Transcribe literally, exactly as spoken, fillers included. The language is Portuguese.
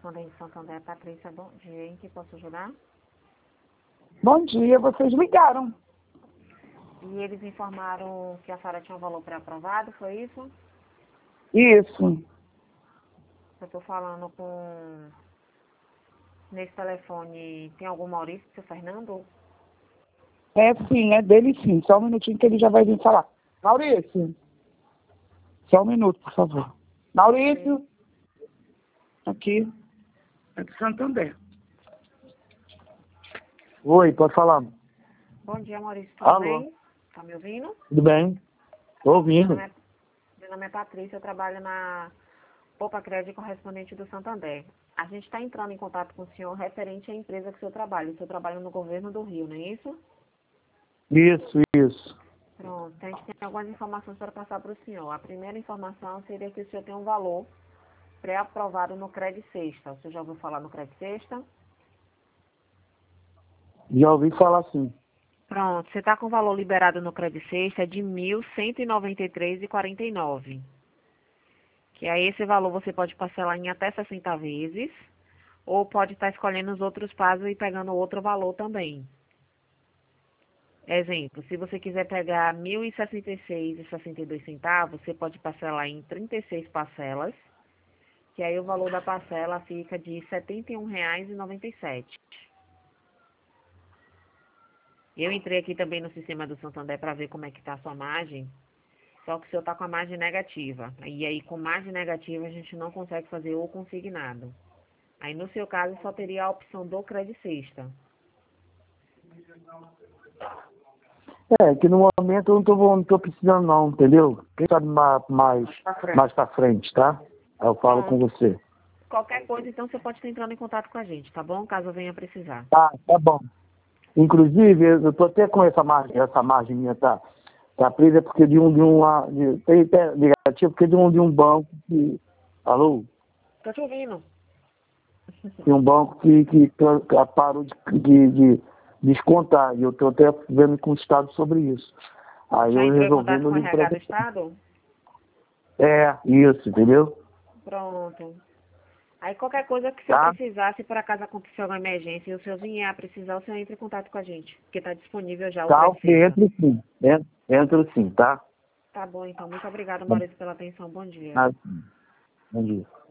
correspondente Santander, Patrícia, bom dia. Em que posso ajudar? Bom dia, vocês ligaram. E eles informaram que a senhora tinha um valor pré-aprovado, foi isso? Isso. Eu estou falando com... Nesse telefone, tem algum Maurício, seu Fernando? É sim, é dele sim. Só um minutinho que ele já vai vir falar. Maurício. Só um minuto, por favor. Maurício. Aqui. É de Santander. Oi, pode falar. Bom dia, Maurício, tudo Alô. bem? Tá me ouvindo? Tudo bem? Tô Meu ouvindo. nome é, meu nome é Patrícia, eu trabalho na Poupa Crédito correspondente do Santander. A gente está entrando em contato com o senhor referente à empresa que o senhor trabalha. O senhor trabalha no governo do Rio, não é isso? Isso, isso. Pronto, a gente tem algumas informações para passar para o senhor. A primeira informação seria que o senhor tem um valor pré-aprovado no Credit Sexta. O senhor já ouviu falar no Credit Sexta? Já ouvi falar assim. Pronto, você está com o valor liberado no Credit Sexta de mil cento e noventa e três reais e quarenta e nove centavos. Que aí esse valor você pode parcelar em até sessenta vezes, ou pode estar escolhendo os outros prazos e pegando outro valor também. Exemplo, se você quiser pegar mil e sessenta e seis reais e sessenta e dois centavos, você pode parcelar em trinta e seis parcelas, que aí o valor da parcela fica de setenta e um reais e noventa e sete centavos. Eu entrei aqui também no sistema do Santander para ver como é que está a sua margem, só que o senhor está com a margem negativa. E aí, com margem negativa, a gente não consegue fazer o consignado. Aí, no seu caso, só teria a opção do Credit Sexta. É, que no momento eu não tô, não tô precisando não, entendeu? Quem sabe ma- mais, mais pra frente, tá? Aí eu falo com Pronto. você. Qualquer coisa, então, você pode estar entrando em contato com a gente, tá bom? Caso eu venha precisar. Tá, tá bom. Inclusive, eu tô até com essa margem, essa margem minha, tá? Tá presa porque de um, de uma, de, tem até negativo, porque de um, de um banco que, alô? Tô te ouvindo. Tem um banco que, que, que parou de, de, de descontar, e eu tô até vendo com o Estado sobre isso. Aí Já eu entrou em resolvi contato no com o livro R H do pra... Estado? É, isso, entendeu? Pronto. Aí, qualquer coisa que o senhor Tá? precisar, se por acaso acontecer alguma emergência e o senhor vier a precisar, o senhor entra em contato com a gente, porque está disponível já o Tá, Credit ok, Sexta. entro sim. En- Entro sim, tá? Tá bom, então. Muito obrigada, Maurício, pela atenção. Bom dia. Ah, bom dia.